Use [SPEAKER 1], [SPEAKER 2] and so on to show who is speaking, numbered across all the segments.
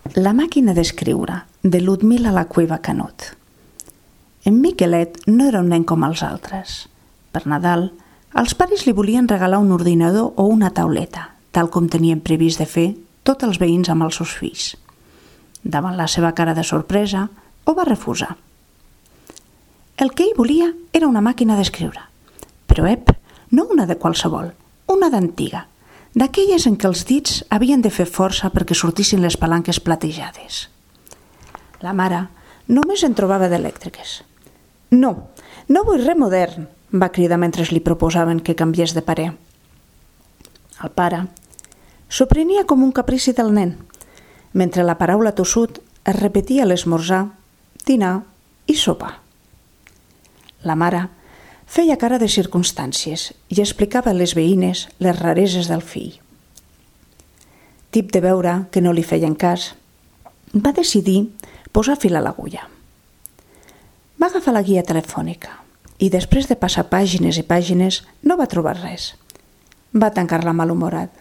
[SPEAKER 1] La màquina d'escriure, de Ludmila La Cueva Canut. En Miquelet no era un nen com els altres. Per Nadal, els pares li volien regalar un ordinador o una tauleta, tal com tenien previst de fer tots els veïns amb els seus fills. Davant la seva cara de sorpresa, ho va refusar. El que ell volia era una màquina d'escriure, però no una de qualsevol, una d'antiga, d'aquelles en què els dits havien de fer força perquè sortissin les palanques platejades. La mare només en trobava d'elèctriques. No vull res modern, va cridar mentre li proposaven que canviés de parer. El pare s'ho prenia com un caprici del nen, mentre la paraula tossut es repetia a l'esmorzar, dinar i sopar. La mare feia cara de circumstàncies i explicava a les veïnes les rareses del fill. Tip de veure que no li feien cas, va decidir posar fil a l'agulla. Va agafar la guia telefònica i després de passar pàgines i pàgines no va trobar res. Va tancar-la malhumorat.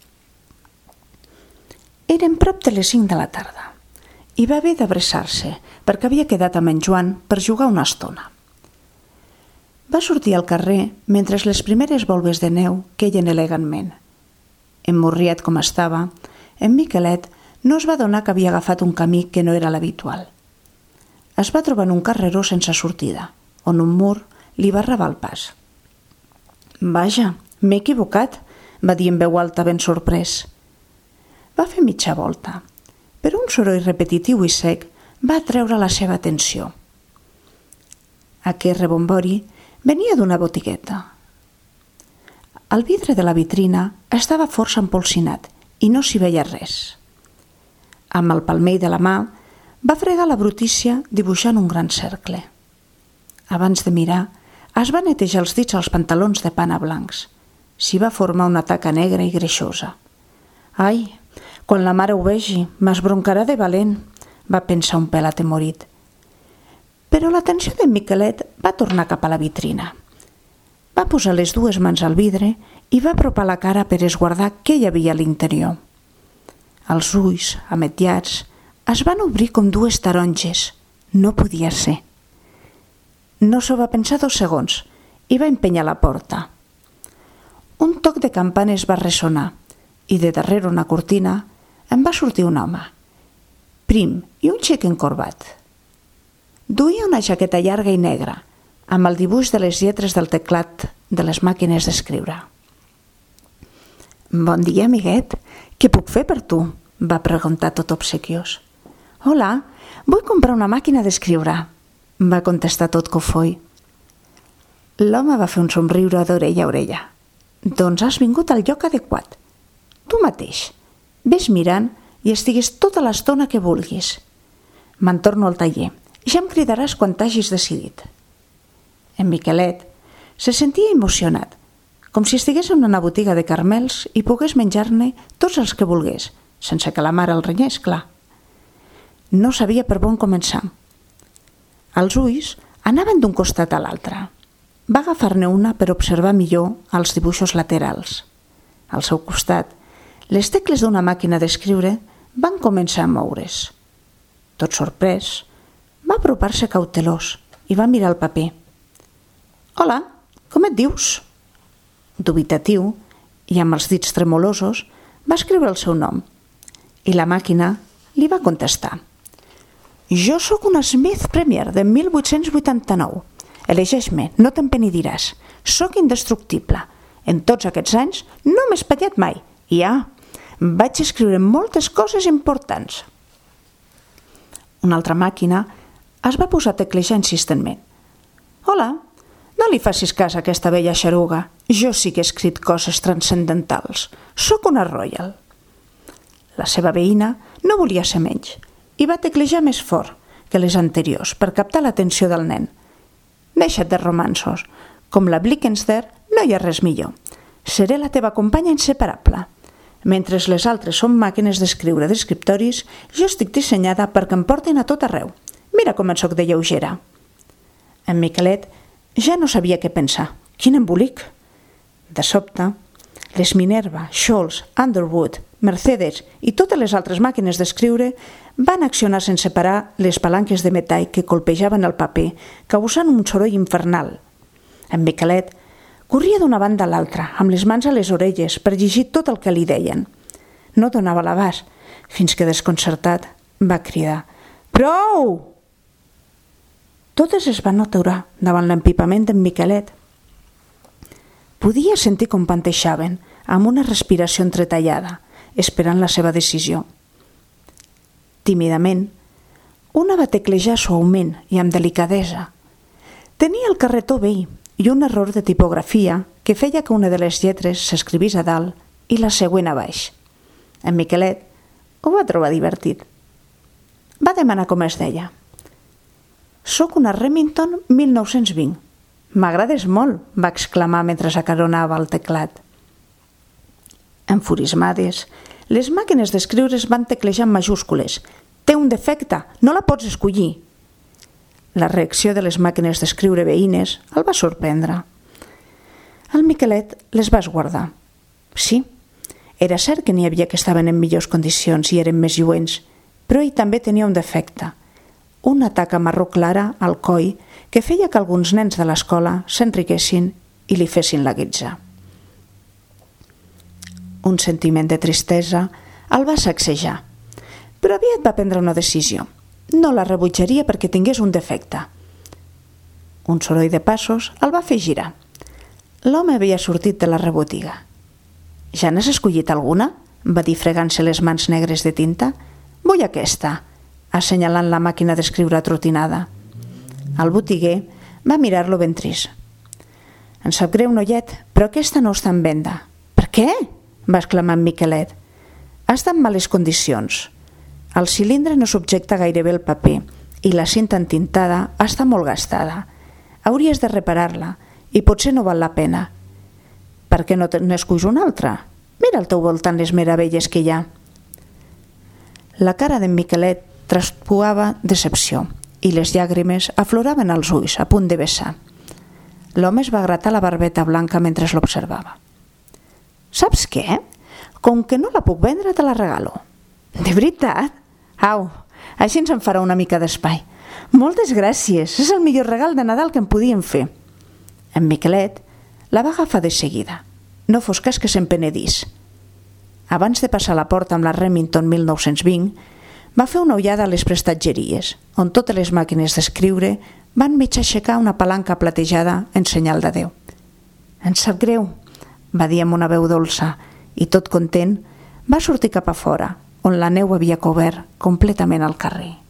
[SPEAKER 1] Eren prop de les 5 de la tarda i va haver d'abressar-se perquè havia quedat amb en Joan per jugar una estona. Va sortir al carrer mentre les primeres volves de neu queien elegantment. Emmorriat com estava, en Miquelet no es va adonar que havia agafat un camí que no era l'habitual. Es va trobar en un carreró sense sortida, on un mur li va arrabar el pas. «Vaja, m'he equivocat», va dir en veu alta ben sorprès. Va fer mitja volta, però un soroll repetitiu i sec va atreure la seva atenció. Aquest rebombori venia d'una botigueta. El vidre de la vitrina estava força empolsinat i no s'hi veia res. Amb el palmell de la mà va fregar la brutícia dibuixant un gran cercle. Abans de mirar, es va netejar els dits als pantalons de pana blancs. S'hi va formar una taca negra i greixosa. «Ai, quan la mare ho vegi, m'esbroncarà de valent», va pensar un pèl atemorit. Però l'atenció d'en Miquelet va tornar cap a la vitrina. Va posar les dues mans al vidre i va apropar la cara per esguardar què hi havia a l'interior. Els ulls, ametllats, es van obrir com dues taronges. No podia ser. No s'ho va pensar 2 segons i va empènyer la porta. Un toc de campanes va ressonar i de darrere una cortina en va sortir un home, prim i un xic encorbat. Duia una jaqueta llarga i negra, amb el dibuix de les lletres del teclat de les màquines d'escriure. «Bon dia, amiguet. Què puc fer per tu?», va preguntar tot obsequiós. «Hola, vull comprar una màquina d'escriure», va contestar tot cofoi. L'home va fer un somriure d'orella a orella. «Doncs has vingut al lloc adequat. Tu mateix. Ves mirant i estigues tota l'estona que vulguis. Me'n torno al taller. Ja em cridaràs quan t'hagis decidit». En Miquelet se sentia emocionat, com si estigués en una botiga de carmels i pogués menjar-ne tots els que volgués, sense que la mare el renyés, clar. No sabia per on començar. Els ulls anaven d'un costat a l'altre. Va agafar-ne una per observar millor els dibuixos laterals. Al seu costat, les tecles d'una màquina d'escriure van començar a moure's. Tot sorprès, va apropar-se cautelós i va mirar el paper. «Hola, com et dius?» Dubitatiu i amb els dits tremolosos va escriure el seu nom i la màquina li va contestar. «Jo sóc una Smith Premier de 1889. Elegeix-me, no te'n penidiràs. Sóc indestructible. En tots aquests anys no m'he espatllat mai. I vaig escriure moltes coses importants». Una altra màquina es va posar a teclejar insistentment. «Hola, no li facis cas a aquesta vella xaruga. Jo sí que he escrit coses transcendentals. Sóc una Royal». La seva veïna no volia ser menys i va teclejar més fort que les anteriors per captar l'atenció del nen. «Deixa't de romanços. Com la Blickensder no hi ha res millor. Seré la teva companya inseparable. Mentre les altres són màquines d'escriure d'escriptoris, jo estic dissenyada perquè em portin a tot arreu. Mira com en soc de lleugera». En Miquelet ja no sabia què pensar. Quin embolic! De sobte, Les Minerva, Scholz, Underwood, Mercedes i totes les altres màquines d'escriure van accionar sense parar les palanques de metall que colpejaven el paper, causant un soroll infernal. En Miquelet corria d'una banda a l'altra, amb les mans a les orelles, per llegir tot el que li deien. No donava l'abast, fins que, desconcertat, va cridar: «Prou!». Totes es van aturar davant l'empipament d'en Miquelet. Podia sentir com panteixaven, amb una respiració entretallada, esperant la seva decisió. Tímidament, una va teclejar suaument i amb delicadesa. Tenia el carretó vell i un error de tipografia que feia que una de les lletres s'escrivís a dalt i la següent a baix. En Miquelet ho va trobar divertit. Va demanar com es deia. «Soc una Remington 1920. M'agrades molt», va exclamar mentre acaronava el teclat. Enfurismades, les màquines d'escriure es van teclejar en majúscules. «Té un defecte, no la pots escollir». La reacció de les màquines d'escriure veïnes el va sorprendre. El Miquelet les va esguardar. Sí, era cert que n'hi havia que estaven en millors condicions i eren més lluents, però ell també tenia un defecte, una taca marró clara al coll que feia que alguns nens de l'escola s'enriquessin i li fessin la guitza. Un sentiment de tristesa el va sacsejar, però aviat va prendre una decisió. No la rebutjaria perquè tingués un defecte. Un soroll de passos el va fer girar. L'home havia sortit de la rebotiga. «Ja n'has escollit alguna?», va dir fregant-se les mans negres de tinta. «Vull aquesta», assenyalant la màquina d'escriure atrotinada. El botiguer va mirar-lo ben trist. «Em sap greu, noiet, però aquesta no està en venda». «Per què?», va exclamar en Miquelet. «Està en males condicions. El cilindre no subjecta gaire bé el paper i la cinta entintada està molt gastada. Hauries de reparar-la i potser no val la pena. Per què no n'esculls una altra? Mira al teu voltant les meravelles que hi ha». La cara d'en Miquelet traspuava decepció i les llàgrimes afloraven als ulls a punt de vessar. L'home es va gratar la barbeta blanca mentre l'observava. «Saps què? Com que no la puc vendre, te la regalo». «De veritat? Au, així ens en farà una mica d'espai. Moltes gràcies, és el millor regal de Nadal que em podien fer». En Miquelet la va agafar de seguida. No fos cas que se'n penedís. Abans de passar la porta amb la Remington 1920, va fer una ullada a les prestatgeries, on totes les màquines d'escriure van mig aixecar una palanca platejada en senyal d'adeu. «Em sap greu», va dir amb una veu dolça, i tot content va sortir cap a fora, on la neu havia cobert completament el carrer.